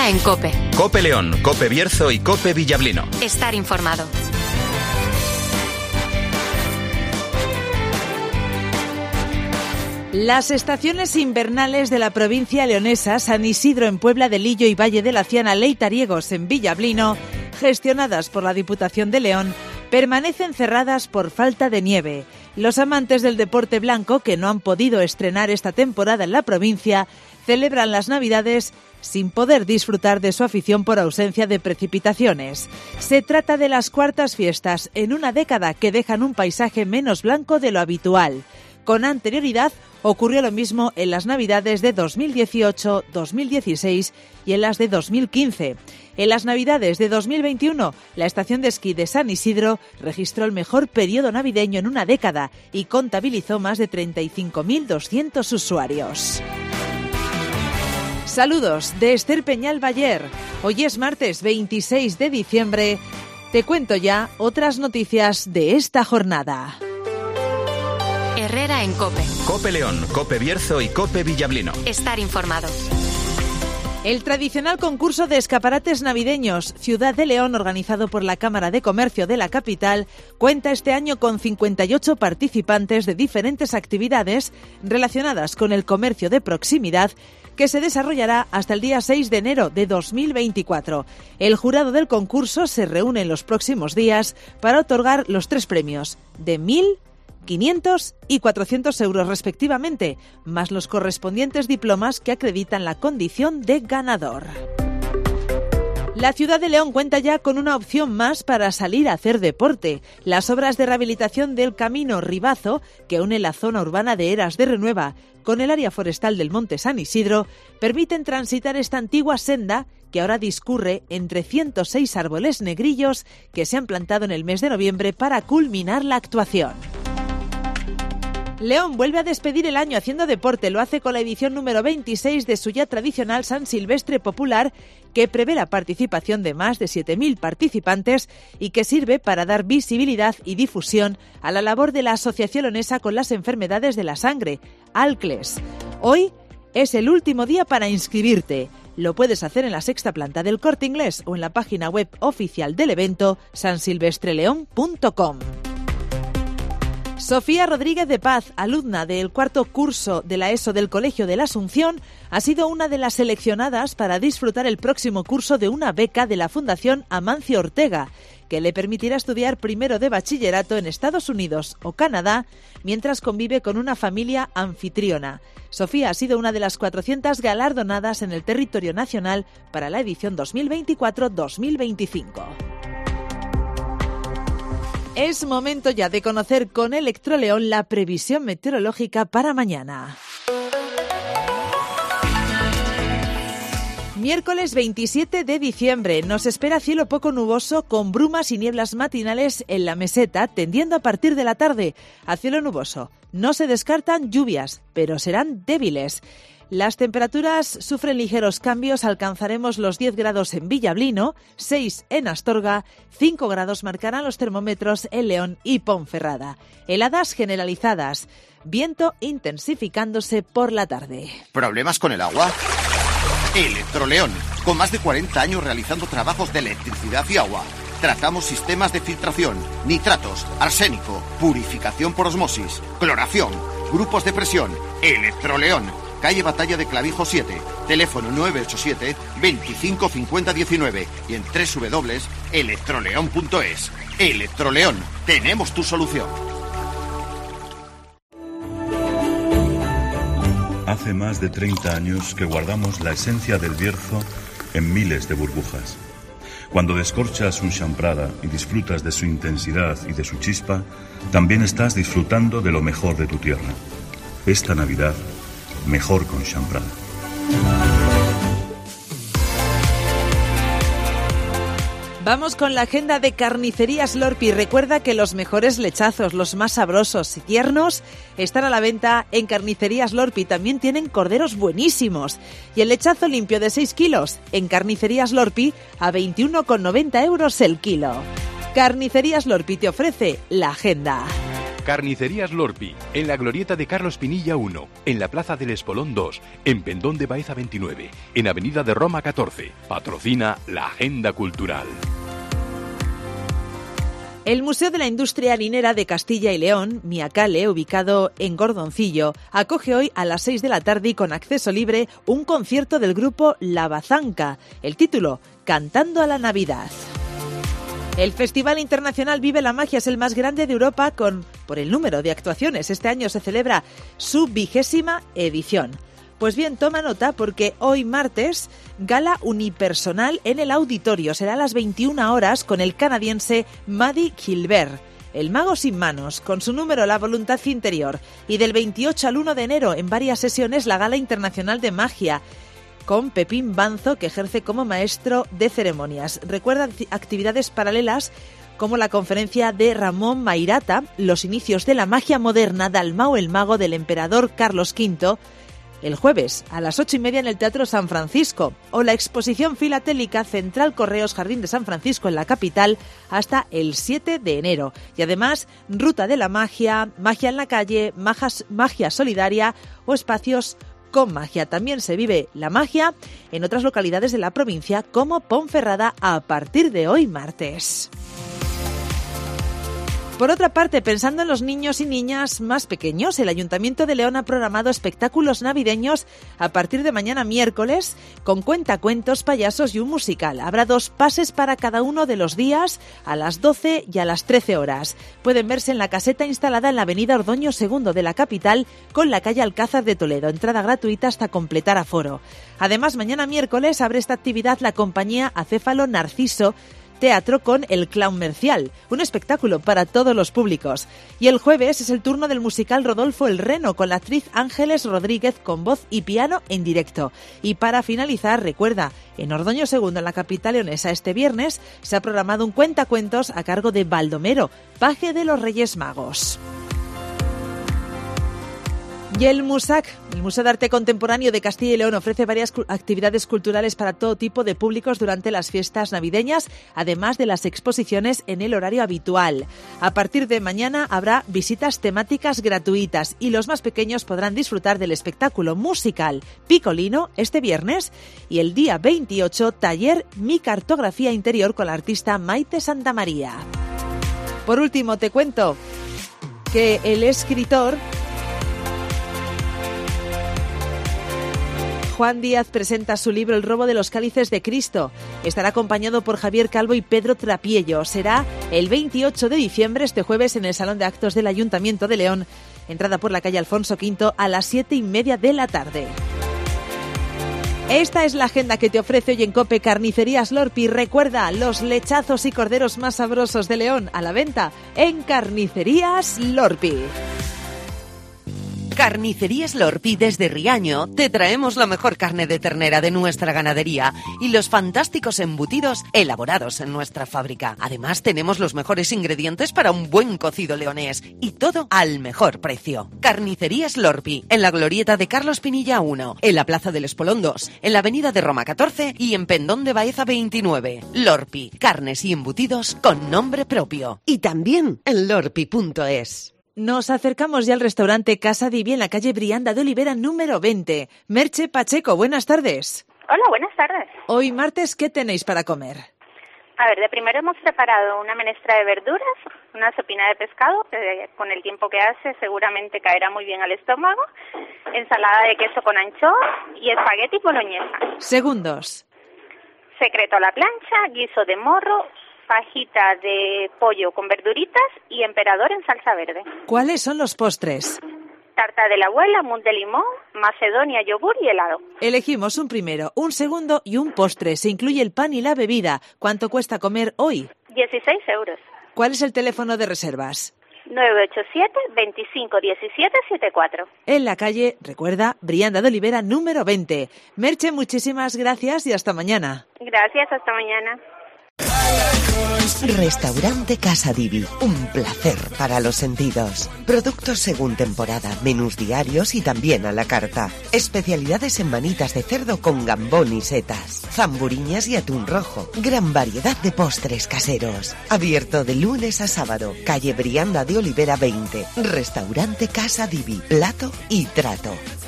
Herrera en COPE. COPE León, COPE Bierzo y COPE Villablino. Estar informado. Las estaciones invernales de la provincia leonesa, San Isidro en Puebla de Lillo y Valle de la Ciana, Leitariegos en Villablino, gestionadas por la Diputación de León, permanecen cerradas por falta de nieve. Los amantes del deporte blanco, que no han podido estrenar esta temporada en la provincia, celebran las Navidades sin poder disfrutar de su afición por ausencia de precipitaciones. Se trata de las cuartas fiestas en una década que dejan un paisaje menos blanco de lo habitual. Con anterioridad ocurrió lo mismo en las Navidades de 2018, 2016 y en las de 2015. En las Navidades de 2021, la estación de esquí de San Isidro registró el mejor periodo navideño en una década y contabilizó más de 35.200 usuarios. Saludos de Esther Peñal Bayer. Hoy es martes 26 de diciembre. Te cuento ya otras noticias de esta jornada. Herrera en COPE. COPE León, COPE Bierzo y COPE Villablino. Estar informado. El tradicional concurso de escaparates navideños Ciudad de León, organizado por la Cámara de Comercio de la capital, cuenta este año con 58 participantes de diferentes actividades relacionadas con el comercio de proximidad, que se desarrollará hasta el día 6 de enero de 2024. El jurado del concurso se reúne en los próximos días para otorgar los 3 premios de 1.000, 500 y 400 euros respectivamente, más los correspondientes diplomas que acreditan la condición de ganador. La ciudad de León cuenta ya con una opción más para salir a hacer deporte. Las obras de rehabilitación del camino Ribazo, que une la zona urbana de Eras de Renueva con el área forestal del Monte San Isidro, permiten transitar esta antigua senda que ahora discurre entre 106 árboles negrillos que se han plantado en el mes de noviembre para culminar la actuación. León vuelve a despedir el año haciendo deporte. Lo hace con la edición número 26 de su ya tradicional San Silvestre Popular, que prevé la participación de más de 7.000 participantes y que sirve para dar visibilidad y difusión a la labor de la Asociación Leonesa con las Enfermedades de la Sangre, ALCLES. Hoy es el último día para inscribirte. Lo puedes hacer en la sexta planta del Corte Inglés o en la página web oficial del evento sansilvestreleon.com. Sofía Rodríguez de Paz, alumna del 4º curso de la ESO del Colegio de la Asunción, ha sido una de las seleccionadas para disfrutar el próximo curso de una beca de la Fundación Amancio Ortega, que le permitirá estudiar primero de bachillerato en Estados Unidos o Canadá, mientras convive con una familia anfitriona. Sofía ha sido una de las 400 galardonadas en el territorio nacional para la edición 2024-2025. Es momento ya de conocer con Electroleón la previsión meteorológica para mañana. Miércoles 27 de diciembre nos espera cielo poco nuboso con brumas y nieblas matinales en la meseta, tendiendo a partir de la tarde a cielo nuboso. No se descartan lluvias, pero serán débiles. Las temperaturas sufren ligeros cambios, alcanzaremos los 10 grados en Villablino, 6 en Astorga, 5 grados marcarán los termómetros en León y Ponferrada. Heladas generalizadas, viento intensificándose por la tarde. ¿Problemas con el agua? Electroleón, con más de 40 años realizando trabajos de electricidad y agua. Tratamos sistemas de filtración, nitratos, arsénico, purificación por osmosis, cloración, grupos de presión. Electroleón, calle Batalla de Clavijo 7, teléfono 987 25 50 19 y en www.electroleon.es. Electroleón, tenemos tu solución. Hace más de 30 años que guardamos la esencia del Bierzo en miles de burbujas. Cuando descorchas un champrada y disfrutas de su intensidad y de su chispa, también estás disfrutando de lo mejor de tu tierra. Esta Navidad, mejor con champrada. Vamos con la agenda de Carnicerías Lorpi. Recuerda que los mejores lechazos, los más sabrosos y tiernos, están a la venta en Carnicerías Lorpi. También tienen corderos buenísimos. Y el lechazo limpio de 6 kilos en Carnicerías Lorpi a 21,90 euros el kilo. Carnicerías Lorpi te ofrece la agenda. Carnicerías Lorpi, en la glorieta de Carlos Pinilla 1, en la Plaza del Espolón 2, en Pendón de Baeza 29, en Avenida de Roma 14. Patrocina la Agenda Cultural. El Museo de la Industria Harinera de Castilla y León, Miacale, ubicado en Gordoncillo, acoge hoy a las 6 de la tarde y con acceso libre un concierto del grupo La Bazanca. El título, Cantando a la Navidad. El Festival Internacional Vive la Magia es el más grande de Europa por el número de actuaciones. Este año se celebra su 20ª edición. Pues bien, toma nota porque hoy martes, gala unipersonal en el auditorio. Será a las 21 horas con el canadiense Maddie Gilbert, el mago sin manos, con su número La Voluntad Interior. Y del 28 al 1 de enero, en varias sesiones, la Gala Internacional de Magia, con Pepín Banzo, que ejerce como maestro de ceremonias. Recuerda actividades paralelas como la conferencia de Ramón Mairata, Los inicios de la magia moderna, Dalmau el mago del emperador Carlos V, el jueves a las 8:30 en el Teatro San Francisco, o la exposición filatélica Central Correos Jardín de San Francisco en la capital hasta el 7 de enero. Y además, Ruta de la Magia, Magia en la Calle, Magia Solidaria o espacios con magia. También se vive la magia en otras localidades de la provincia como Ponferrada a partir de hoy martes. Por otra parte, pensando en los niños y niñas más pequeños, el Ayuntamiento de León ha programado espectáculos navideños a partir de mañana miércoles con cuentacuentos, payasos y un musical. Habrá 2 pases para cada uno de los días, a las 12 y a las 13 horas. Pueden verse en la caseta instalada en la avenida Ordoño II de la capital con la calle Alcázar de Toledo. Entrada gratuita hasta completar aforo. Además, mañana miércoles abre esta actividad la compañía Acéfalo Narciso, teatro con El Clown Mercial, un espectáculo para todos los públicos. Y el jueves es el turno del musical Rodolfo el Reno, con la actriz Ángeles Rodríguez con voz y piano en directo. Y para finalizar, recuerda, en Ordoño II, en la capital leonesa, este viernes se ha programado un cuentacuentos a cargo de Baldomero, paje de los Reyes Magos. Y el MUSAC, el Museo de Arte Contemporáneo de Castilla y León, ofrece varias actividades culturales para todo tipo de públicos durante las fiestas navideñas, además de las exposiciones en el horario habitual. A partir de mañana habrá visitas temáticas gratuitas y los más pequeños podrán disfrutar del espectáculo musical Picolino este viernes y el día 28, taller Mi Cartografía Interior con la artista Maite Santamaría. Por último, te cuento que el escritor Juan Díaz presenta su libro El robo de los cálices de Cristo. Estará acompañado por Javier Calvo y Pedro Trapiello. Será el 28 de diciembre, este jueves, en el Salón de Actos del Ayuntamiento de León. Entrada por la calle Alfonso V a las 7:30 de la tarde. Esta es la agenda que te ofrece hoy en COPE Carnicerías Lorpi. Recuerda, los lechazos y corderos más sabrosos de León a la venta en Carnicerías Lorpi. Carnicerías Lorpi desde Riaño te traemos la mejor carne de ternera de nuestra ganadería y los fantásticos embutidos elaborados en nuestra fábrica. Además tenemos los mejores ingredientes para un buen cocido leonés y todo al mejor precio. Carnicerías Lorpi, en la glorieta de Carlos Pinilla 1, en la Plaza del Espolón 2, en la Avenida de Roma 14 y en Pendón de Baeza 29. Lorpi, carnes y embutidos con nombre propio. Y también en lorpi.es. Nos acercamos ya al restaurante Casa Divi en la calle Brianda de Olivera número 20. Merche Pacheco, buenas tardes. Hola, buenas tardes. Hoy martes, ¿qué tenéis para comer? A ver, de primero hemos preparado una menestra de verduras, una sopina de pescado, que con el tiempo que hace seguramente caerá muy bien al estómago, ensalada de queso con anchoa y espagueti boloñesa. Segundos. Secreto a la plancha, guiso de morro, fajita de pollo con verduritas y emperador en salsa verde. ¿Cuáles son los postres? Tarta de la abuela, mousse de limón, macedonia, yogur y helado. Elegimos un primero, un segundo y un postre. Se incluye el pan y la bebida. ¿Cuánto cuesta comer hoy? 16 euros. ¿Cuál es el teléfono de reservas? 987 25 17 74. En la calle, recuerda, Brianda de Olivera número 20. Merche, muchísimas gracias y hasta mañana. Gracias, hasta mañana. Restaurante Casa Divi, un placer para los sentidos. Productos según temporada, menús diarios y también a la carta. Especialidades en manitas de cerdo con gambón y setas, zamburiñas y atún rojo. Gran variedad de postres caseros. Abierto de lunes a sábado. Calle Brianda de Olivera 20. Restaurante Casa Divi, plato y trato.